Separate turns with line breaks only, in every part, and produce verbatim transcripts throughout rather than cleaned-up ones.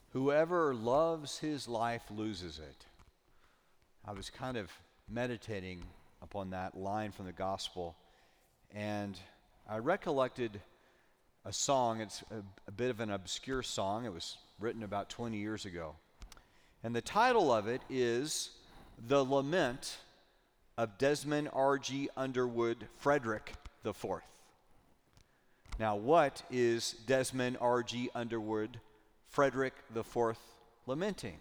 Whoever loves his life loses it. I was kind of meditating upon that line from the gospel, and I recollected a song. It's a, a bit of an obscure song. It was written about twenty years ago. And the title of it is The Lament of Desmond R G Underwood Frederick the Fourth. Now, what is Desmond R G Underwood Frederick the Fourth lamenting?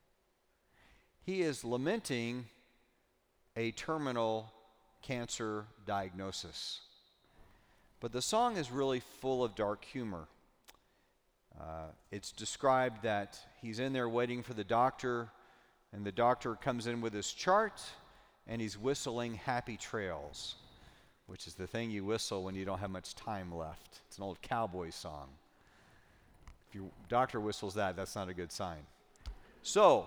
He is lamenting a terminal cancer diagnosis. But the song is really full of dark humor. Uh, it's described that he's in there waiting for the doctor, and the doctor comes in with his chart, and he's whistling Happy Trails, which is the thing you whistle when you don't have much time left. It's an old cowboy song. If your doctor whistles that, that's not a good sign. So,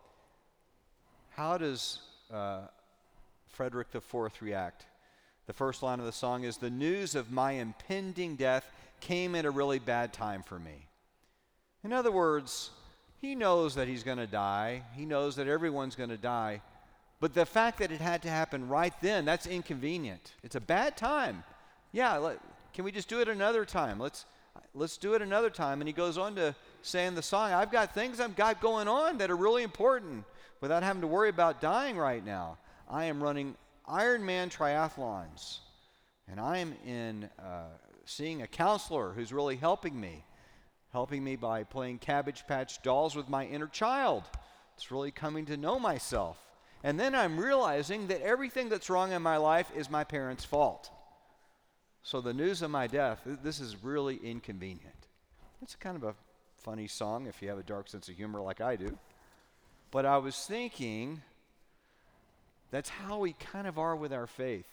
how does uh, Frederick the Fourth react? The first line of the song is, "The news of my impending death came at a really bad time for me." In other words, he knows that he's going to die. He knows that everyone's going to die. But the fact that it had to happen right then, that's inconvenient. It's a bad time. Yeah, let, can we just do it another time? Let's let's do it another time. And he goes on to say in the song, I've got things I've got going on that are really important without having to worry about dying right now. I am running Ironman triathlons, and I am in uh, seeing a counselor who's really helping me, helping me by playing Cabbage Patch Dolls with my inner child. It's really coming to know myself. And then I'm realizing that everything that's wrong in my life is my parents' fault. So the news of my death, th- this is really inconvenient. It's kind of a funny song if you have a dark sense of humor like I do. But I was thinking, that's how we kind of are with our faith.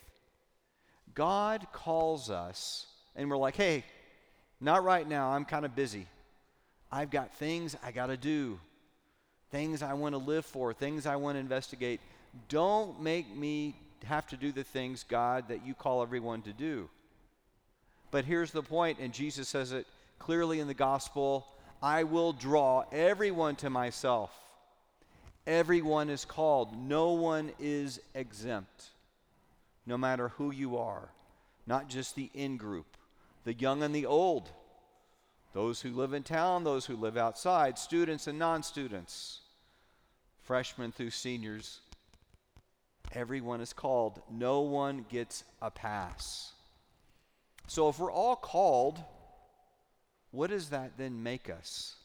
God calls us, and we're like, hey, not right now, I'm kind of busy. I've got things I got to do, things I want to live for, things I want to investigate. Don't make me have to do the things, God, that you call everyone to do. But here's the point, and Jesus says it clearly in the gospel, I will draw everyone to myself. Everyone is called. No one is exempt, no matter who you are, not just the in-group, the young and the old, those who live in town, those who live outside, students and non-students, freshmen through seniors. Everyone is called. No one gets a pass. So if we're all called, what does that then make us?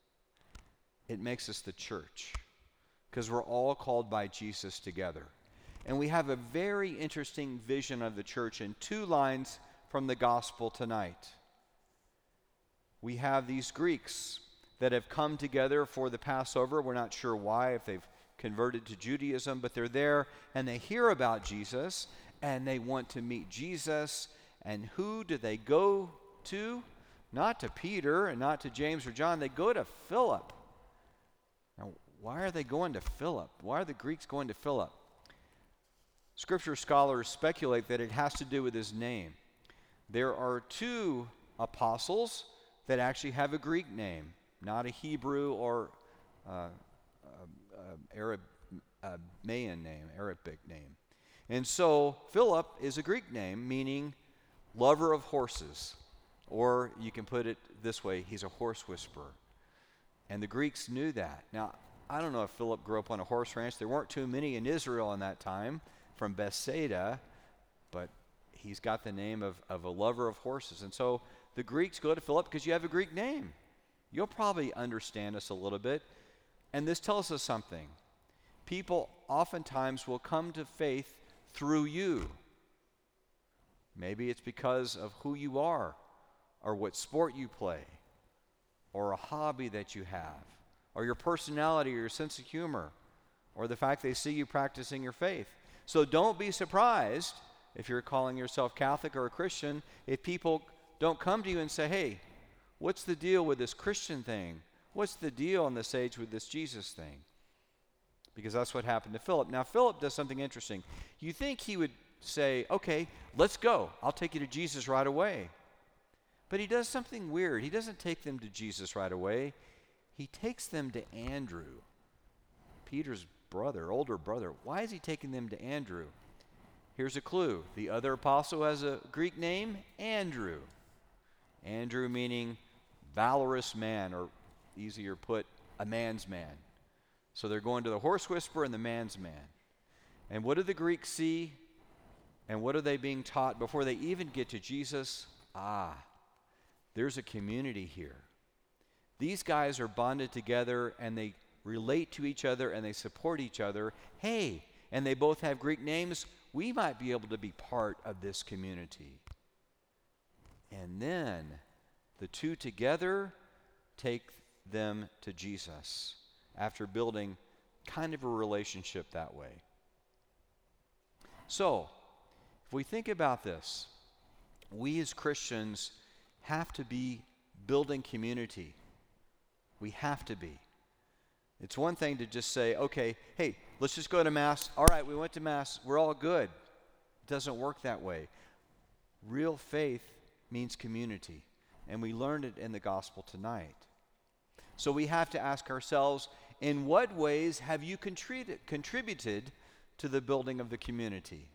It makes us the church, because we're all called by Jesus together. And we have a very interesting vision of the church in two lines from the gospel tonight. We have these Greeks that have come together for the Passover. We're not sure why, if they've converted to Judaism, but they're there and they hear about Jesus and they want to meet Jesus. And who do they go to? Not to Peter and not to James or John. They go to Philip. Now, why are they going to Philip? Why are the Greeks going to Philip? Scripture scholars speculate that it has to do with his name. There are two apostles that actually have a Greek name, not a Hebrew or uh, uh, uh, Arab, uh, Mayan name, Arabic name. And so Philip is a Greek name, meaning lover of horses. Or you can put it this way, he's a horse whisperer. And the Greeks knew that. Now, I don't know if Philip grew up on a horse ranch. There weren't too many in Israel in that time from Bethsaida, but he's got the name of, of a lover of horses. And so the Greeks go to Philip because you have a Greek name. You'll probably understand us a little bit. And this tells us something. People oftentimes will come to faith through you. Maybe it's because of who you are, or what sport you play, or a hobby that you have, or your personality, or your sense of humor, or the fact they see you practicing your faith. So don't be surprised if you're calling yourself Catholic or a Christian, if people don't come to you and say, hey, what's the deal with this Christian thing? What's the deal in this age with this Jesus thing? Because that's what happened to Philip. Now, Philip does something interesting. You think he would say, okay, let's go. I'll take you to Jesus right away. But he does something weird. He doesn't take them to Jesus right away. he takes them to Andrew, Peter's brother, older brother. Why is he taking them to Andrew? Here's a clue. The other apostle has a Greek name, Andrew. Andrew meaning valorous man, or easier put, a man's man. So they're going to the horse whisperer and the man's man. And what do the Greeks see? And what are they being taught before they even get to Jesus? Ah, there's a community here. These guys are bonded together and they relate to each other and they support each other. Hey, and they both have Greek names. We might be able to be part of this community. And then the two together take them to Jesus after building kind of a relationship that way. So, if we think about this, we as Christians have to be building community. We have to be. It's one thing to just say, okay, hey, let's just go to Mass. All right, we went to Mass. We're all good. It doesn't work that way. Real faith means community, and we learned it in the gospel tonight. So we have to ask ourselves, in what ways have you contributed, contributed to the building of the community?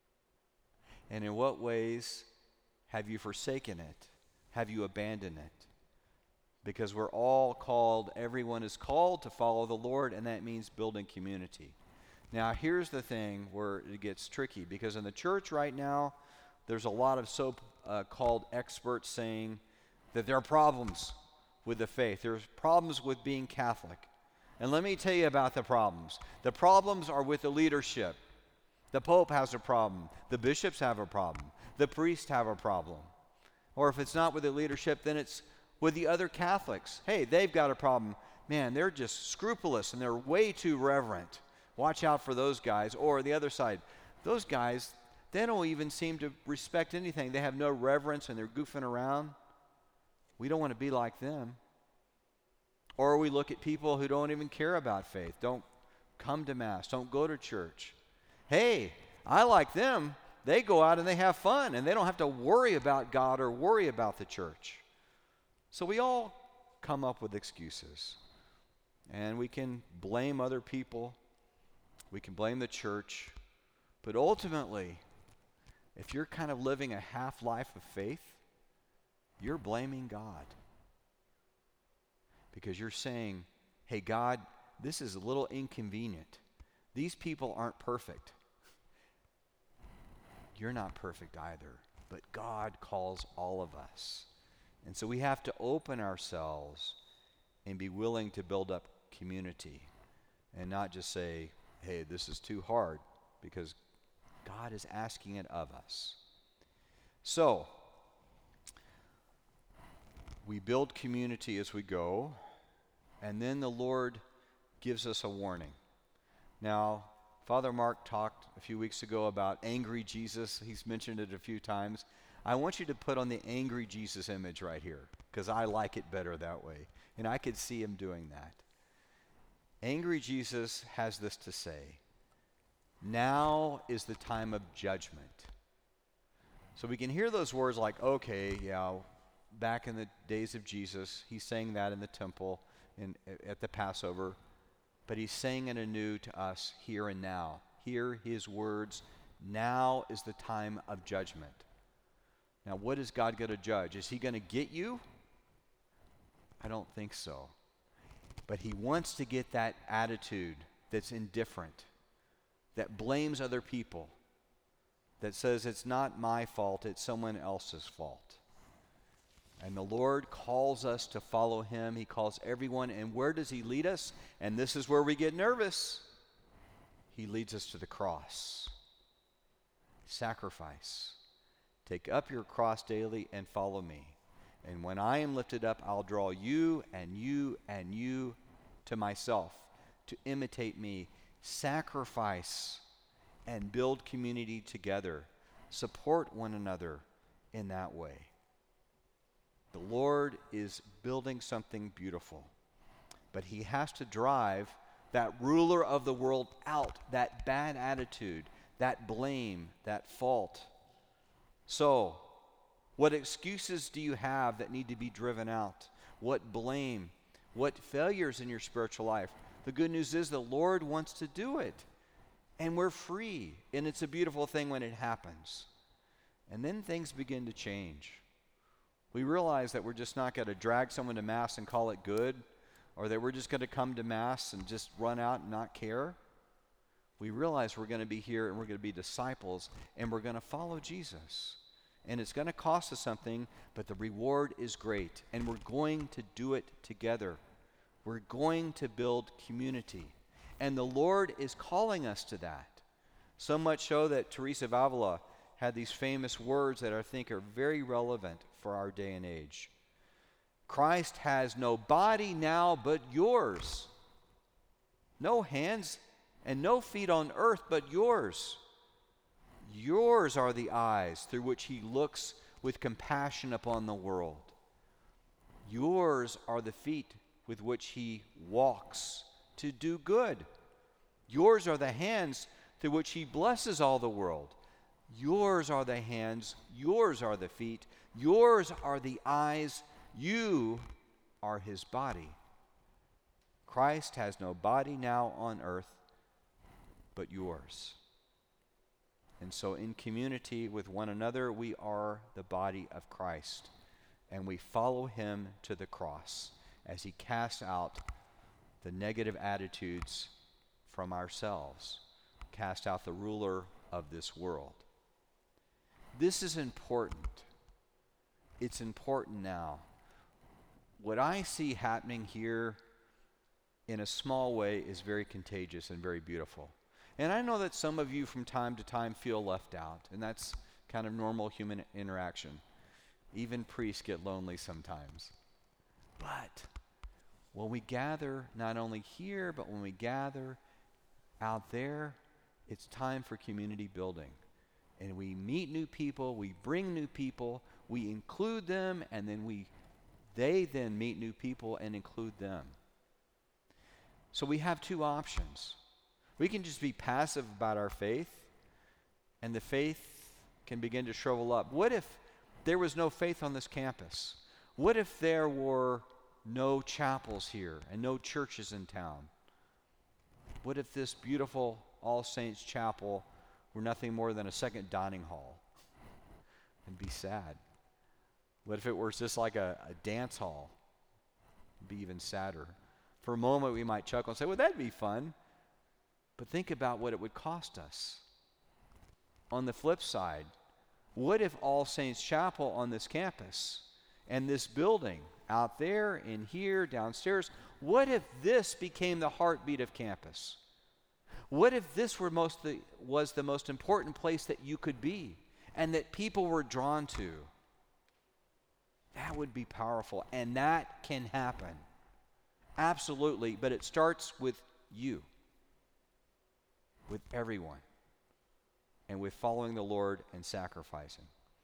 And in what ways have you forsaken it? Have you abandoned it? Because we're all called, everyone is called to follow the Lord, and that means building community. Now, here's the thing where it gets tricky, because in the church right now, there's a lot of so-called experts saying that there are problems with the faith. There's problems with being Catholic. And let me tell you about the problems. The problems are with the leadership. The Pope has a problem. The bishops have a problem. The priests have a problem. Or if it's not with the leadership, then it's with the other Catholics. Hey, they've got a problem. Man, they're just scrupulous and they're way too reverent. Watch out for those guys. Or the other side, those guys, they don't even seem to respect anything. They have no reverence and they're goofing around. We don't want to be like them. Or we look at people who don't even care about faith, don't come to Mass, don't go to church. Hey, I like them. They go out and they have fun, and they don't have to worry about God or worry about the church. So we all come up with excuses. And we can blame other people. We can blame the church. But ultimately, if you're kind of living a half-life of faith, you're blaming God. Because you're saying, hey, God, this is a little inconvenient. These people aren't perfect. You're not perfect either, but God calls all of us. And so we have to open ourselves and be willing to build up community and not just say, hey, this is too hard, because God is asking it of us. So, we build community as we go, and then the Lord gives us a warning. Now, Father Mark talked a few weeks ago about angry Jesus. He's mentioned it a few times. I want you to put on the angry Jesus image right here, because I like it better that way. And I could see him doing that. Angry Jesus has this to say: now is the time of judgment. So we can hear those words like, okay, yeah, back in the days of Jesus, he's saying that in the temple in, at the Passover. But he's saying it anew to us here and now. Hear his words. Now is the time of judgment. Now, what is God going to judge? Is he going to get you? I don't think so. But he wants to get that attitude that's indifferent, that blames other people, that says it's not my fault, it's someone else's fault. And the Lord calls us to follow him. He calls everyone. And where does he lead us? And this is where we get nervous. He leads us to the cross. Sacrifice. Take up your cross daily and follow me. And when I am lifted up, I'll draw you and you and you to myself, to imitate me. Sacrifice and build community together. Support one another in that way. The Lord is building something beautiful, but he has to drive that ruler of the world out, that bad attitude, that blame, that fault. So, what excuses do you have that need to be driven out? What blame? what failures in your spiritual life. The good news is the Lord wants to do it. And we're free. And it's a beautiful thing when it happens. And then things begin to change. We realize that we're just not going to drag someone to Mass and call it good, or that we're just going to come to Mass and just run out and not care. We realize we're going to be here and we're going to be disciples and we're going to follow Jesus. And it's going to cost us something, but the reward is great. And we're going to do it together. We're going to build community. And the Lord is calling us to that. So much so that Teresa of Avila had these famous words that I think are very relevant for our day and age. Christ has no body now but yours. No hands and no feet on earth but yours. Yours are the eyes through which he looks with compassion upon the world. Yours are the feet with which he walks to do good. Yours are the hands through which he blesses all the world. Yours are the hands, yours are the feet, yours are the eyes, you are his body. Christ has no body now on earth but yours. And so in community with one another, we are the body of Christ. And we follow him to the cross as he casts out the negative attitudes from ourselves, cast out the ruler of this world. This is important. It's important now. What I see happening here in a small way is very contagious and very beautiful. And I know that some of you from time to time feel left out, and that's kind of normal human interaction. Even priests get lonely sometimes. But when we gather, not only here, but when we gather out there, it's time for community building. And we meet new people, we bring new people, we include them, and then we, they then meet new people and include them. So we have two options. We can just be passive about our faith, and the faith can begin to shrivel up. What if there was no faith on this campus? What if there were no chapels here and no churches in town? What if this beautiful All Saints Chapel were nothing more than a second dining hall? It'd be sad. What if it were just like a, a dance hall? It'd be even sadder. For a moment we might chuckle and say, well, that'd be fun. But think about what it would cost us. On the flip side, what if All Saints Chapel on this campus and this building out there and here downstairs, what if this became the heartbeat of campus? What if this were most the, was the most important place that you could be and that people were drawn to? That would be powerful, and that can happen. Absolutely, but it starts with you, with everyone, and with following the Lord and sacrificing.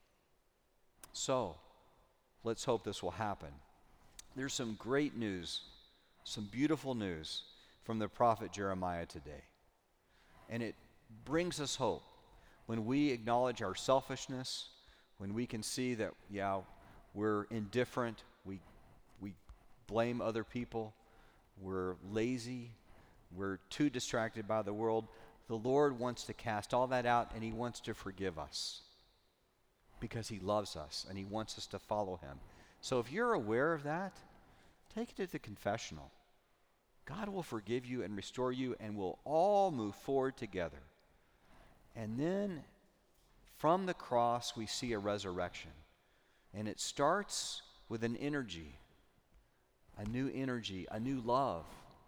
So, let's hope this will happen. There's some great news, some beautiful news from the prophet Jeremiah today. And it brings us hope when we acknowledge our selfishness, when we can see that, yeah, we're indifferent, we, we blame other people, we're lazy, we're too distracted by the world. The Lord wants to cast all that out, and he wants to forgive us because he loves us and he wants us to follow him. So if you're aware of that, take it to the confessional. God will forgive you and restore you, and we'll all move forward together. And then from the cross, we see a resurrection. And it starts with an energy, a new energy, a new love,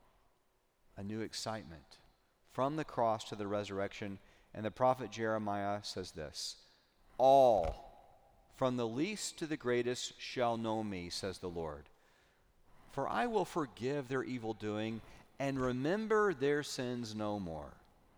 a new excitement. From the cross to the resurrection, and the prophet Jeremiah says this, all, from the least to the greatest, shall know me, says the Lord. For I will forgive their evil doing and remember their sins no more.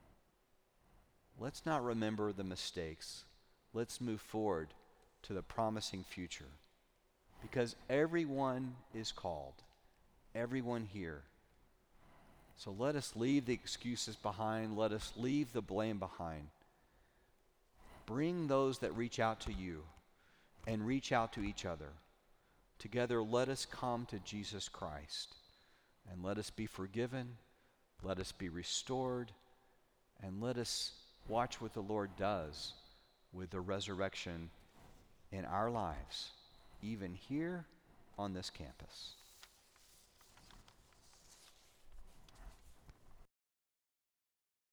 Let's not remember the mistakes. Let's move forward to the promising future. Because everyone is called. Everyone here. So let us leave the excuses behind. Let us leave the blame behind. Bring those that reach out to you and reach out to each other. Together, let us come to Jesus Christ. and let us be forgiven, let us be restored, and let us watch what the Lord does with the resurrection in our lives, even here on this campus.